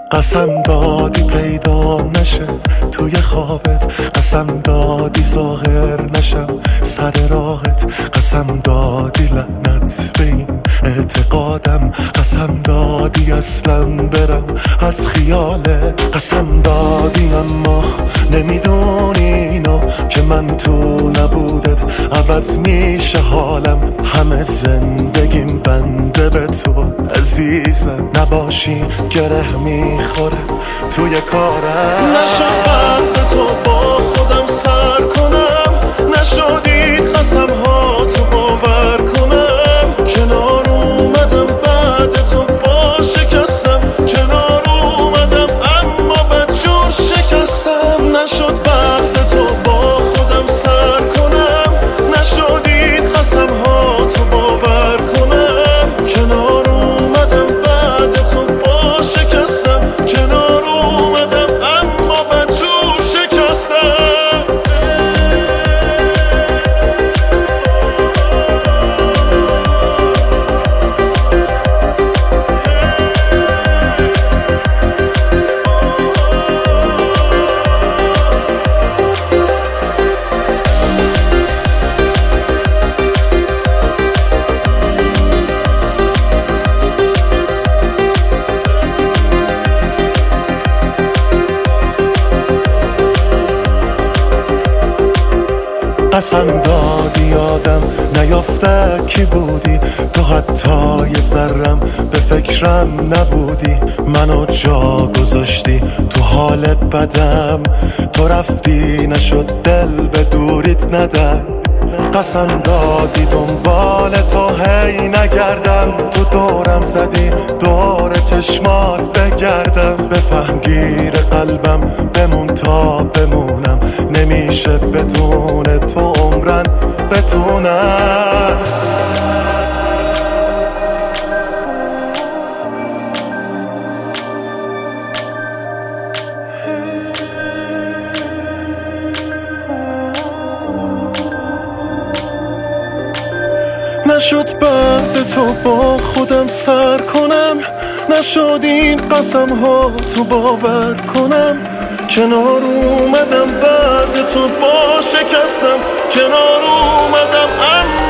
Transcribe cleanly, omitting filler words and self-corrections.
قسم دادی پیدا نشه توی خوابت، قسم دادی ظاهر نشم سر راهت، قسم دادی لعنت به این اعتقادم، قسم دادی اصلا برم از خیالت، قسم دادی اما نمیدونی اینو که من تو نبودت عوض میشه حالم، همه زندگیم بنده به تو عزیزم، نباشی گره میخوره توی کارم. نشد بعد تو با خودم سر کنم، نشدید قسم ها تو باور کنم، کنار اومدم بعد تو با شکستم، کنار اومدم اما بدجور شکستم. نشد بعد تو با خودم سر کنم، نشدید قسم ها تو باور کنم، کنار اومدم بعد تو با شکستم، کنار اومدم اما بدجور شکستم. قسم دادی یادم نیافته کی بودی، تو حتی یه ذرم به فکرم نبودی، منو جا گذاشتی تو حالت بدم، تو رفتی نشد دل به دوریت ندم، قسم دادی دنبال تو هی نگردم، تو دورم زدی دور چشمات بگردم، بفهم گیر قلبم بمون تا بمونم، نمیشه بدون تو عمرن بتونم. نشد بعد تو با خودم سر کنم، نشد این قسم ها تو باور کنم، کنار اومدم بعد تو با شکستم، کنار اومدم اما